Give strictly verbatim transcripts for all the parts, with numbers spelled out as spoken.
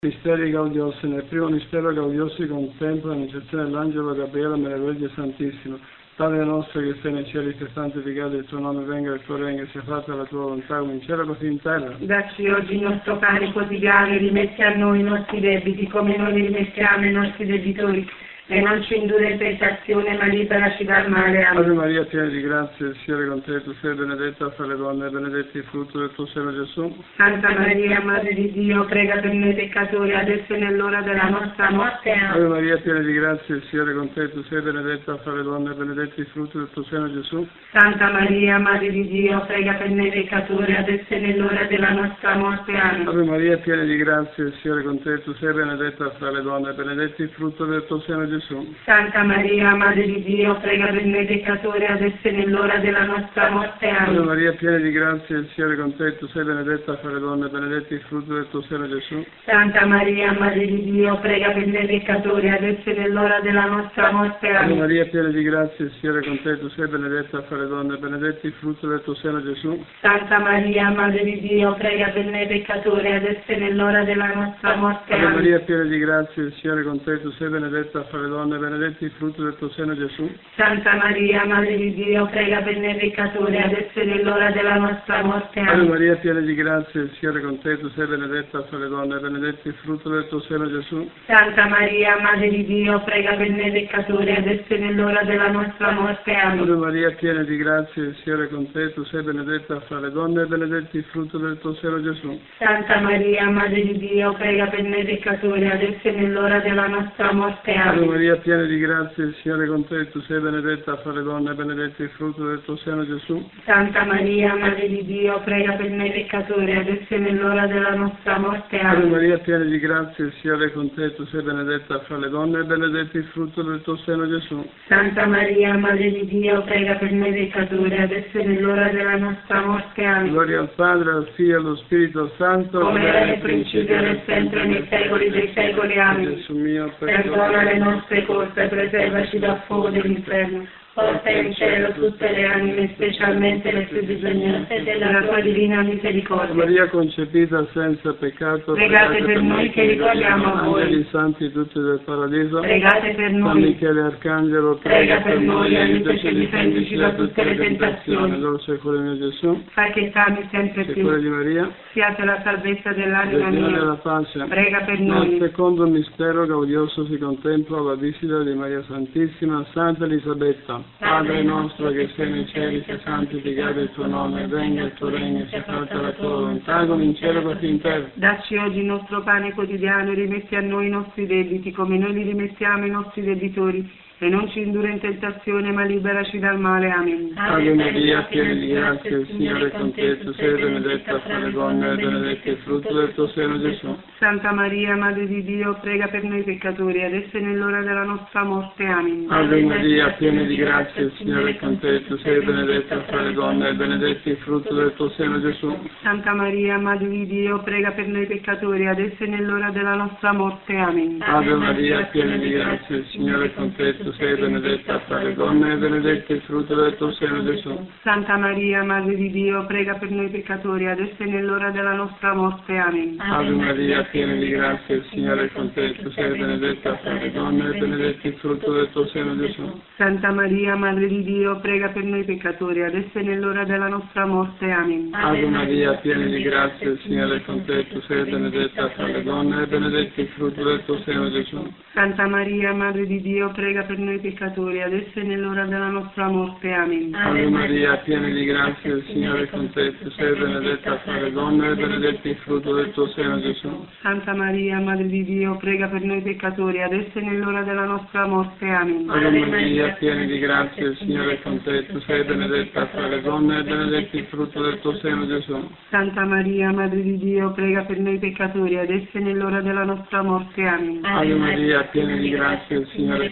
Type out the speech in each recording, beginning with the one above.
Misteri gaudiosi. Nel primo mistero gaudioso si contempla l'annunciazione dell'angelo Gabriele alla Vergine Santissima. Padre nostro che sei nei cieli, sia santificato il tuo nome, venga il tuo regno, sia fatta la tua volontà come in cielo così in terra. Dacci oggi il nostro pane quotidiano e rimetti a noi i nostri debiti come noi li rimettiamo ai nostri debitori. E non ci indurre in tentazione, ma liberaci dal male. Amen. Ave Maria, piena di grazia, il Signore è con te, tu sei benedetta fra le donne, e benedetto il frutto del tuo seno Gesù. Santa Maria, Madre di Dio, prega per noi peccatori, adesso e nell'ora della nostra morte. Amen. Ave Maria, piena di grazia, il Signore è con te, tu sei benedetta fra le donne, e benedetto il frutto del tuo seno Gesù. Santa Maria, Madre di Dio, prega per noi peccatori, adesso e nell'ora della nostra morte. Amen. Ave Maria, piena di grazia, il Signore è con te, tu sei benedetta fra le donne, e benedetto il frutto del tuo seno Gesù. Santa Maria, Madre di Dio, prega per noi peccatori, adesso e nell'ora della nostra morte. Amen. Ave Maria, piena di grazia, il Signore è con te, tu sei benedetta fra le donne, benedetto il frutto del tuo seno Gesù. Santa Maria, Madre di Dio, prega per noi peccatori, adesso e nell'ora della nostra morte. Ave Amen. Maria, piena di grazia, il Signore è con te, tu sei benedetta fra le donne, benedetto il frutto del tuo seno Gesù. Santa Maria, Madre di Dio, prega per noi peccatori, adesso e nell'ora della nostra morte. Ave Amen. Maria, piena di grazia, il Signore è con te, tu sei benedetta fra le donne, benedetto il frutto del tuo seno Gesù. Santa Maria, Madre di Dio, prega per noi peccatori, adesso e nell'ora della nostra morte. Ave Amen. Maria, piena di grazia, il Signore è con te, tu sei benedetta fra le donne, benedetto il frutto del tuo seno Gesù. Santa Maria, Madre di Dio, prega per noi peccatori, adesso e nell'ora della nostra morte. Ave Amen. Maria, piena di grazia, il Signore è con te, tu sei benedetta fra le donne, benedetto il frutto del tuo seno Gesù. Santa Maria, Madre di Dio, prega per noi peccatori, adesso e nell'ora della nostra morte. Ave Amen. Maria, piena di grazia, il Signore è con te, tu sei benedetta fra le donne, benedetto il frutto del tuo seno Gesù. Santa Maria, Madre di Dio, prega per noi peccatori, adesso e nell'ora della nostra morte. Ave Amen. Maria, piena di grazia, il Signore è con te, tu sei benedetta fra le donne, benedetto il frutto del tuo seno Gesù. Santa Maria, Madre di Dio, prega per noi peccatori, adesso e nell'ora della nostra morte. Amen. Gloria al Padre, al Figlio e allo Spirito Santo, Come era nel principio, ora e sempre, nei secoli dei secoli. Amen. Gesù mio, Perdona le nostre colpe, preservaci dal fuoco dell'inferno. Porta in cielo tutte le anime, specialmente le più bisognose della tua divina misericordia. Maria concepita senza peccato, Pregate per noi che ricordiamo a voi. angeli santi tutti del paradiso, Pregate per San noi. Michele Arcangelo, Prega per noi, aiutaci e difendici da tutte le tentazioni. Dolce cuore mio Gesù, Fai che t'ami sempre che più. cuore di Maria, Siate la salvezza dell'anima Regina della mia. pace. Prega per Nel noi. secondo mistero gaudioso si contempla la visita di Maria Santissima, Santa Elisabetta. Padre nostro che sei nei cieli, sia santificato il tuo nome, venga il tuo regno, sia fatta la tua volontà come in cielo così in terra. Dacci oggi il nostro pane quotidiano e rimetti a noi i nostri debiti come noi li rimettiamo ai nostri debitori. E non ci indurre in tentazione, ma liberaci dal male. Amen. Ave Maria, piena di grazia, il Signore è con te, tu sei benedetta fra le donne, e benedetto il frutto del tuo seno Gesù. Santa Maria, Madre di Dio, prega per noi peccatori, adesso e nell'ora della nostra morte. Amen. Ave Maria, piena di grazia, il Signore è con te, tu sei benedetta fra le donne, e benedetto il frutto del tuo seno Gesù. Santa Maria, Madre di Dio, prega per noi peccatori, adesso e nell'ora della nostra morte. Amen. Ave Maria, piena di grazia, il Signore è con te, tu sei benedetta fra le donne, e benedetto il frutto del tuo seno Gesù. Santa Maria, Madre di Dio, prega per noi peccatori, adesso e nell'ora della nostra morte. Amen. Ave Maria, piena di grazia, il Signore è con te, tu sei benedetta fra le donne, e benedetto il frutto del tuo seno Gesù. Santa Maria, Madre di Dio, prega per noi peccatori, adesso e nell'ora della nostra morte. Amen. Ave Maria, piena di grazia, il Signore è con te, tu sei benedetta fra le donne, e benedetto il frutto del tuo seno Gesù. Santa Maria, Madre di Dio, prega per noi peccatori, adesso e nell'ora della nostra morte. Amen. Ave Maria, piena di grazia, il Signore è con te, tu sei benedetta fra le donne, e benedetto il frutto del tuo seno Gesù. Santa Maria, Madre di Dio, prega per noi peccatori, adesso e nell'ora della nostra morte. Amen. Ave Maria, piena di grazia, il Signore è con te, tu sei benedetta fra le donne, e benedetto il frutto del tuo seno Gesù. Santa Maria, Madre di Dio, prega per noi peccatori, adesso e nell'ora della nostra morte. Amen. Ave Maria, piena di grazia, il Signore è con te,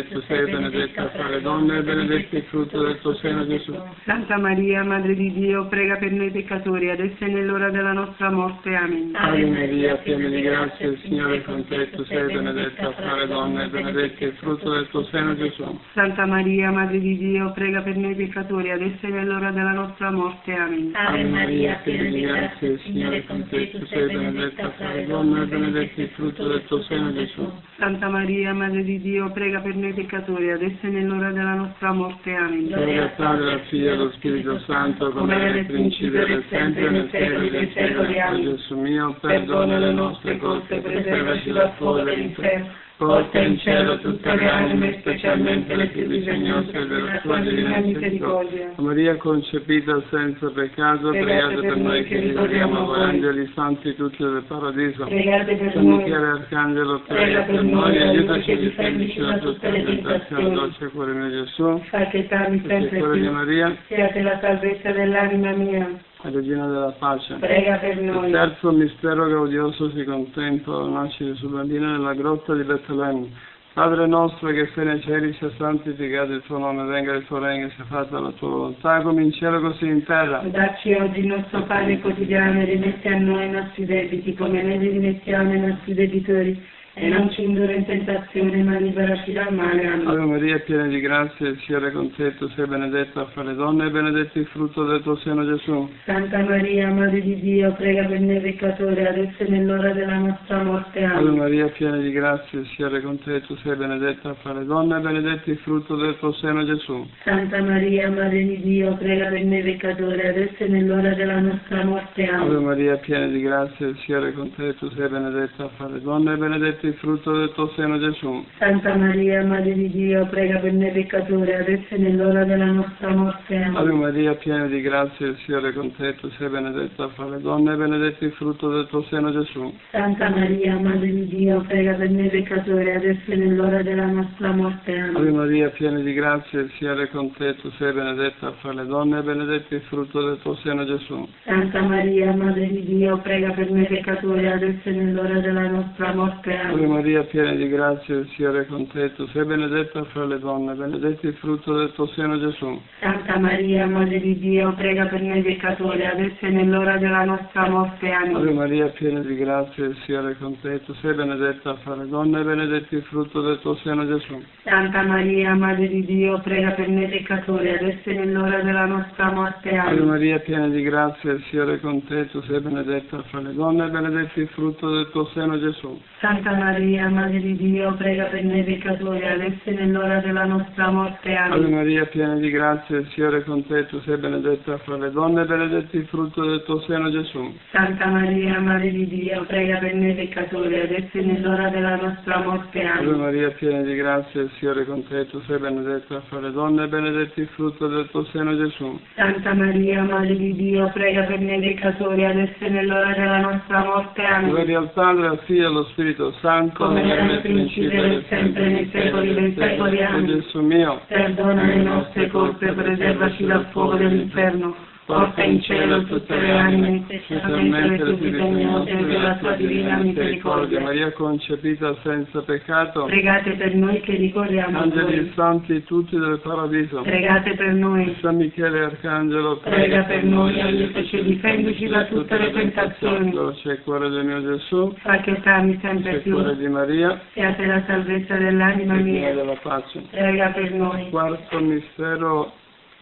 tu sei benedetta fra le donne e benedetto il frutto del tuo seno, Gesù. Santa Maria, Madre di Dio, prega per noi peccatori, adesso e nell'ora della nostra morte. Amen. Ave Maria, piena di grazia, il Signore è con te, tu sei benedetta fra le donne e benedetto il frutto del tuo seno, Gesù. Santa Maria, Madre di Dio, prega per noi peccatori, adesso e nell'ora della nostra morte. Amen. Ave Maria, piena di grazia, il Signore è con te, tu sei benedetta fra le donne e benedetto il frutto del tuo seno, Gesù. Santa Maria, Madre di Dio, prega per noi peccatori, adesso e nell'ora della nostra morte. Amen. Gloria al Padre, al Figlio e allo Spirito Santo, come era nel principio ed è sempre e nei secoli dei secoli. Amen. Gesù mio, perdona le nostre colpe, preservaci dal fuoco dell'inferno. Porta in cielo tutte le anime, specialmente le più bisognose della tua divina misericordia. Maria concepita senza peccato, pregate per noi che ricordiamo voi, angeli santi tutti del paradiso. Pregate per San noi. Michele Arcangelo, Prega per noi, aiutaci e difendici da tutte le tentazioni. Dolce cuore mio Gesù, Fa che t'ami sempre cuore di più. Maria, Siate la salvezza dell'anima mia. Regina della pace. Prega per Il noi. terzo mistero gaudioso si contempla al nascere sul bambino nella grotta di Betlemme. Padre nostro che sei nei cieli, sia santificato il tuo nome, venga il tuo regno, sia fatta la tua volontà, come in cielo così in terra. Dacci oggi il nostro pane quotidiano e rimetti a noi i nostri debiti, come noi li rimettiamo ai nostri debitori. E non ci indurre in tentazione, ma liberaci dal male. Amen. Ave Maria, piena di grazia, il Signore è con te, tu sei benedetta fra le donne e benedetto il frutto del tuo seno, Gesù. Santa Maria, Madre di Dio, prega per noi peccatori, adesso e nell'ora della nostra morte. Ave Amen. Maria, piena di grazia, il Signore è con te, tu sei benedetta fra le donne e benedetto il frutto del tuo seno, Gesù. Santa Maria, Madre di Dio, prega per noi peccatori, adesso e nell'ora della nostra morte. Ave Amen. Maria, piena di grazia, il Signore è con te, tu sei benedetta fra le donne e benedetto il frutto del tuo seno, Gesù. Santa Maria, Madre di Dio, prega per noi peccatori, adesso e nell'ora della nostra morte. Ave Amen. Maria, piena di grazia, il Signore è con te, tu sei benedetta fra le donne e benedetto il frutto del tuo seno, Gesù. Santa Maria, Madre di Dio, prega per noi peccatori, adesso e nell'ora della nostra morte. Ave Amen. Maria, piena di grazia, il Signore è con te, tu sei benedetta fra le donne e benedetto il frutto del tuo seno, Gesù. Santa Maria, Madre di Dio, prega per noi peccatori, adesso e nell'ora della nostra morte. Ave Amen. Maria, piena di grazia, il Signore è con te, tu sei benedetta fra le donne, benedetto il frutto del tuo seno, Gesù. Santa Maria, Madre di Dio, prega per noi peccatori, adesso e nell'ora della nostra morte. Ave Amen. Maria, piena di grazia, il Signore è con te, tu sei benedetta fra le donne, benedetto il frutto del tuo seno, Gesù. Santa Maria, Madre di Dio, prega per noi peccatori, adesso e nell'ora della nostra morte. Ave Amen. Maria, piena di grazia, il Signore è con te, tu sei benedetta fra le donne, benedetto il frutto del tuo seno, Gesù. Santa Maria, Madre di Dio, prega per noi peccatori, adesso e nell'ora della nostra morte. Ave Amen. Maria, piena di grazia, il Signore è con te, tu sei benedetta fra le donne, benedetto il frutto del tuo seno, Gesù. Santa Maria, Madre di Dio, prega per noi peccatori, adesso e nell'ora della nostra morte. Ave Amen. Maria, piena di grazia, il Signore è con te, tu sei benedetta fra le donne, benedetto il frutto del tuo seno, Gesù. Santa Maria, Madre di Dio, prega per noi peccatori, adesso e nell'ora della nostra morte. Amen. Gloria al Padre, al Figlio e allo Spirito Santo, Come era nel principio ed è sempre nei secoli dei secoli. Amen. Gesù mio, Perdona le nostre colpe, preservaci dal fuoco dell'inferno. Porta in cielo tutte le anime, specialmente le più bisognose della tua divina misericordia. Maria concepita senza peccato, Pregate per noi che ricorriamo a angeli voi. santi tutti del paradiso, Pregate per noi. San Michele Arcangelo, Prega per noi, aiutaci e difendici da tutte le tentazioni. Dolce cuore del mio Gesù, Fa che t'ami sempre dolce più. cuore di Maria, Siate la salvezza dell'anima Regina mia. della pace. Prega per noi. Quarto mistero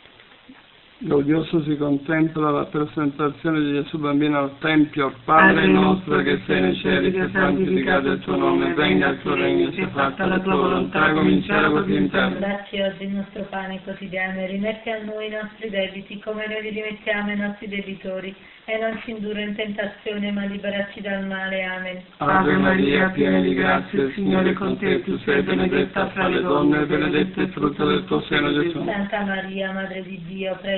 gaudioso si contempla la presentazione di Gesù bambino al Tempio. Padre nostro che sei nei cieli, sia santificato il tuo nome, venga il tuo regno, sia fatta la tua volontà, come in cielo così in terra. Dacci oggi il nostro pane quotidiano e rimetti a noi i nostri debiti, come noi li rimettiamo ai nostri debitori, e non ci indurre in tentazione, ma liberaci dal male. Amen. Ave Maria, piena di grazia, il Signore è con te, tu sei benedetta fra le donne, e benedetto il frutto del tuo seno, Gesù. Santa Maria, Madre di Dio, prega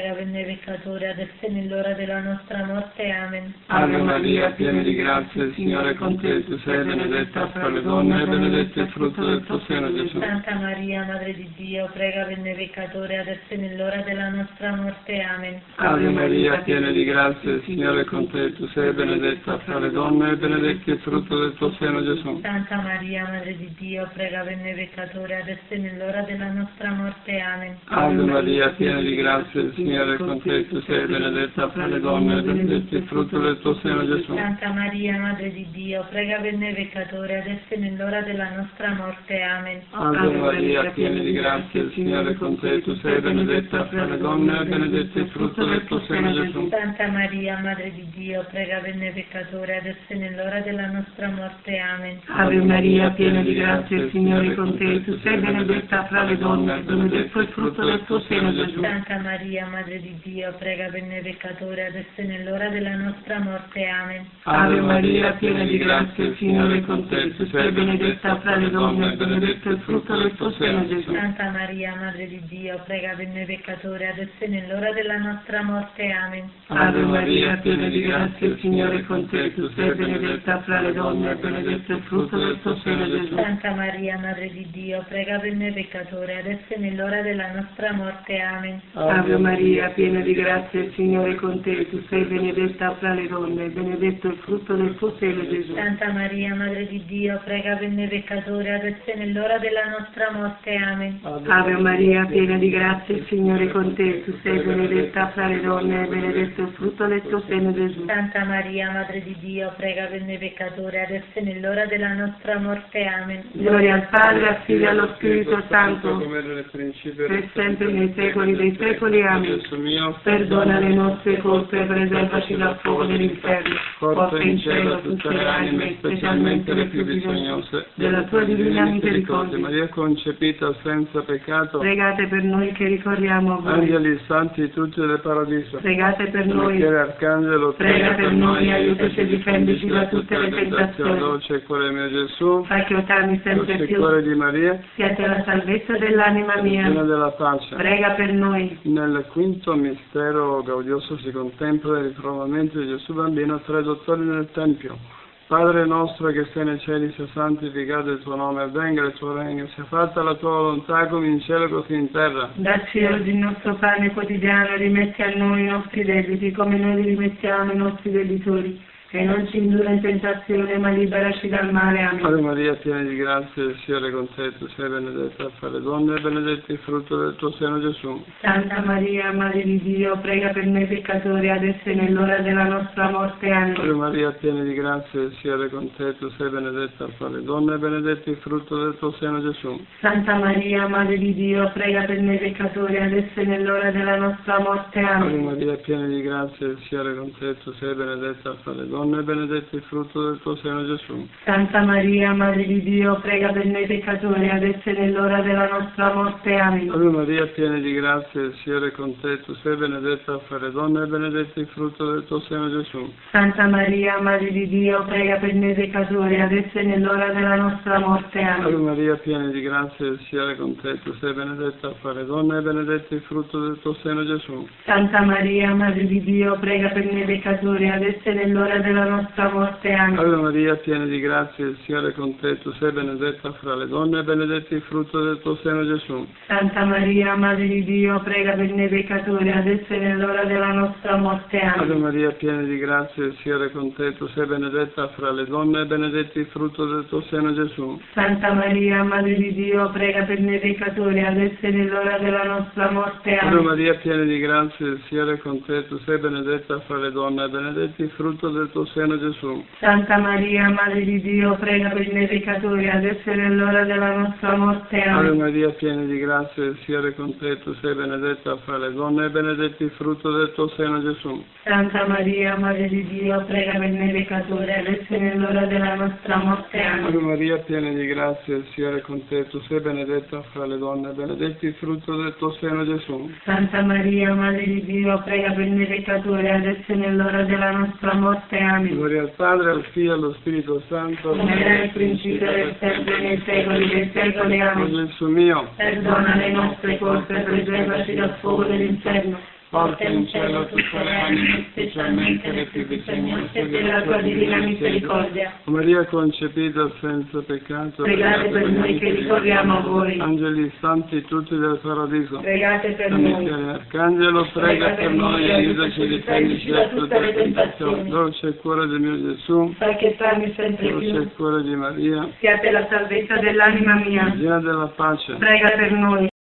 prega per noi peccatori, adesso e nell'ora della nostra morte. Amen. Ave Maria, piena di grazia, il Signore è con te, tu sei benedetta fra le donne e benedetto il frutto del tuo seno, Gesù. Santa Maria, Madre di Dio, prega per noi peccatori, adesso e nell'ora della nostra morte. Amen. Ave Maria, piena di grazia, il Signore è con te, tu sei benedetta fra le donne e benedetto il frutto del tuo seno, Gesù. Santa Maria, Madre di Dio, prega per noi peccatori, adesso e nell'ora della nostra morte. Amen. Ave Maria, piena di grazia, il Signore è con te, tu sei benedetta fra le donne e benedetto il frutto del tuo seno, Gesù. Santa Maria, Madre di Dio, prega per noi peccatori, adesso e nell'ora della nostra morte. Amen. Ave Maria, piena di grazia, il Signore è con te, tu sei benedetta fra le donne e benedetto il frutto del tuo seno, Gesù. Santa Maria, Madre di Dio, prega per noi peccatori, adesso e nell'ora della nostra morte. Amen. Ave Maria, piena di grazia, il Signore è con te, tu sei benedetta fra le donne e benedetto il frutto del tuo seno, Gesù. Santa Maria, Madre di Dio, prega per noi peccatori, adesso e nell'ora della nostra morte. Amen. Ave Maria, piena di grazia, il Signore è con te, tu sei benedetta fra le donne e benedetto il frutto del tuo seno, Gesù. Santa Maria, Madre di Dio, prega per noi peccatori, adesso e nell'ora della nostra morte. Amen. Ave Maria, piena di grazia, il Signore è con te, tu sei benedetta fra le donne e benedetto il frutto del tuo seno, Gesù. Santa Maria, Madre di Dio, prega per noi peccatori, adesso e nell'ora della nostra morte. Amen. Ave Maria, piena di grazia, il Signore è con te, tu sei benedetta fra le donne e benedetto il frutto del tuo seno, Gesù. Santa Maria, Madre di Dio, prega per noi peccatori, adesso e nell'ora della nostra morte. Amen. Ave Maria, piena di grazia, il Signore è con te, tu sei benedetta fra le donne e benedetto il frutto del tuo seno, Gesù. Santa Maria, Madre di Dio, prega per noi peccatori, adesso e nell'ora della nostra morte. Amen. Gloria al Padre, al Figlio e allo Spirito Santo, come era nel principio per sempre nei secoli dei secoli. Amen. Gesù mio, Perdona le nostre colpe, preservaci dal fuoco dell'inferno, porta in cielo tutte le anime, specialmente le più bisognose della tua divina misericordia. Maria concepita senza peccato, Pregate per noi che ricorriamo a voi. angeli santi tutti del paradiso, Pregate per noi. Michele Arcangelo, Prega per noi, aiutaci e difendici da tutte le tentazioni. dolce cuore mio Gesù, Fai che otarmi sempre dolce più. cuore di Maria, Siate la salvezza dell'anima Regina mia. della pace. Prega per noi. Nel quinto mistero gaudioso si contempla il ritrovamento di Gesù bambino tra i dottori nel Tempio. Padre nostro che sei nei cieli, sia santificato il tuo nome, venga il tuo regno, sia fatta la tua volontà come in cielo così in terra. Dacci oggi il nostro pane quotidiano, rimetti a noi i nostri debiti, come noi li rimettiamo ai nostri debitori. E non ci indurre in tentazione, ma liberaci dal male. Amen. Ave Maria, piena di grazia, il Signore è con te, tu sei benedetta fra le donne e benedetto il frutto del tuo seno, Gesù. Santa Maria, Madre di Dio, prega per noi peccatori, adesso e nell'ora della nostra morte. Ave Amen. Maria, piena di grazia, il Signore è con te, tu sei benedetta fra le donne e benedetto il frutto del tuo seno, Gesù. Santa Maria, Madre di Dio, prega per noi peccatori, adesso e nell'ora della nostra morte. Ave Amen. Maria, piena di grazia, il Signore è con te, tu sei benedetta fra le donne e benedetto il frutto del tuo seno, Gesù. Santa Maria, Madre di Dio, prega per noi peccatori, adesso e nell'ora della nostra morte. Amen. Ave Maria, piena di grazia, il Signore è con te, tu sei benedetta fra le donne e benedetto il frutto del tuo seno, Gesù. Santa Maria, Madre di Dio, prega per noi peccatori, adesso e nell'ora della nostra morte. Ave Amen. Maria, piena di grazia, il Signore è con te, tu sei benedetta fra le donne e benedetto il frutto del tuo seno, Gesù. Santa Maria, Madre di Dio, prega per noi peccatori, adesso e nell'ora della nostra morte. Amen. Ave Maria, piena di grazia, il Signore è con te, tu sei benedetta fra le donne e benedetto il frutto del tuo seno, Gesù. Santa Maria, Madre di Dio, prega per noi peccatori, adesso e nell'ora della nostra morte. Ave Amen. Maria, piena di grazia, il Signore è con te, tu sei benedetta fra le donne e benedetto il frutto del tuo seno, Gesù. Santa Maria, Madre di Dio, prega per noi peccatori, adesso e nell'ora della nostra morte. Ave Amen. Maria, piena di grazia, il Signore è con te, tu sei benedetta fra le donne e benedetto il frutto del tuo seno, Gesù. Santa Maria, Madre di Dio, prega per noi peccatori, adesso e nell'ora della nostra morte. Ave Amen. Maria, piena di grazia, il Signore è con te, tu sei benedetta fra le donne e benedetto il frutto del tuo seno, Gesù. Santa Maria, Madre di Dio, prega per noi peccatori, adesso e nell'ora della nostra morte. Ave Amen. Maria, piena di grazia, il Signore è con te, tu sei benedetta fra le donne e benedetto il frutto del tuo seno, Gesù. Santa Maria, Madre di Dio, prega per noi peccatori, adesso e nell'ora della nostra morte. Amen. Gloria al Padre, al Figlio e allo Spirito Santo, Come era nel principio e sempre nei secoli dei secoli. o Amen. Gesù mio, Perdona le nostre colpe, preservaci dal fuoco dell'inferno, porta in cielo tutte le anime, specialmente le più bisognose della tua divina misericordia. O Maria concepita senza peccato, Pregate per noi che ricorriamo a voi. angeli santi tutti del paradiso, Pregate per San noi. Michele Arcangelo, prega per noi, aiutaci e difendici da tutte le tentazioni. Dolce cuore del mio Gesù, Fai che parli sempre dolce più. cuore di Maria, Siate la salvezza dell'anima mia. Regina della pace. Prega per noi.